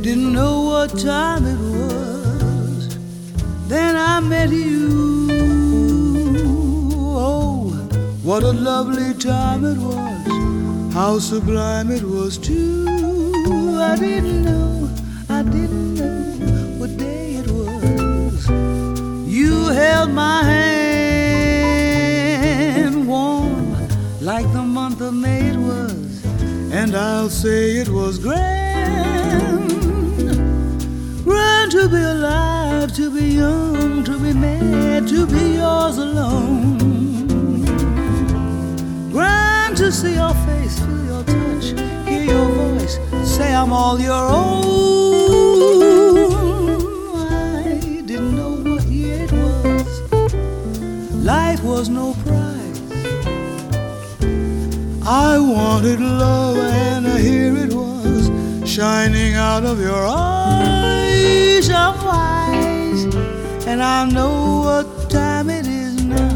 didn't know what time it was. Then I met you. Oh, what a lovely time it was. How sublime it was too. I didn't know what day it was. You held my hand warm like the month of May it was. And I'll say it was grand. Grand to be alive, to be young, to be mad, to be yours alone. Grand to see your face, feel your touch, hear your voice, say I'm all your own. I didn't know what year it was. Life was no prize. I wanted love and here it was, shining out of your eyes. I'm wise and I know what time it is now.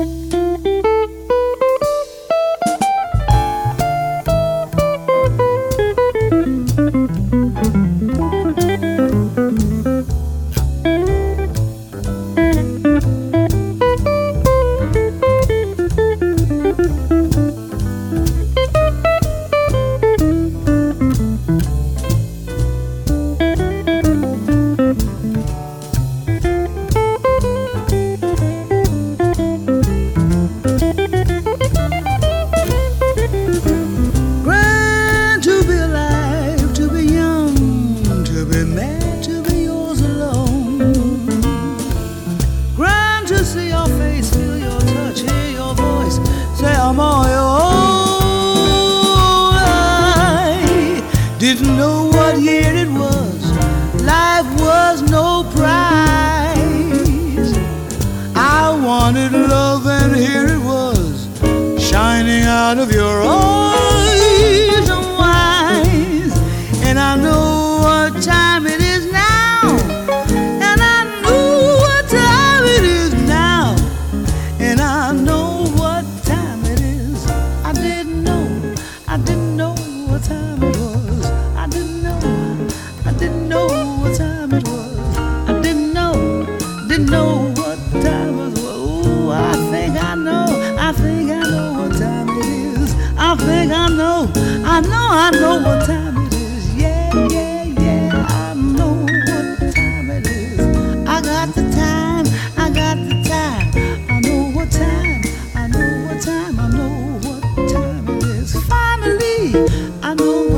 Didn't know what year it was. Life was no prize. I wanted love and here it was, shining out of your eyes. I'm wise and I know what time it is now. And I know what time it is now. And I know what time it is. I didn't know what time it was. I didn't know what time it was. I didn't know what time it was. Oh, I think I know what time it is. I think I know what time it is. Yeah, I know what time it is. I got the time. I know what time it is. Finally, I know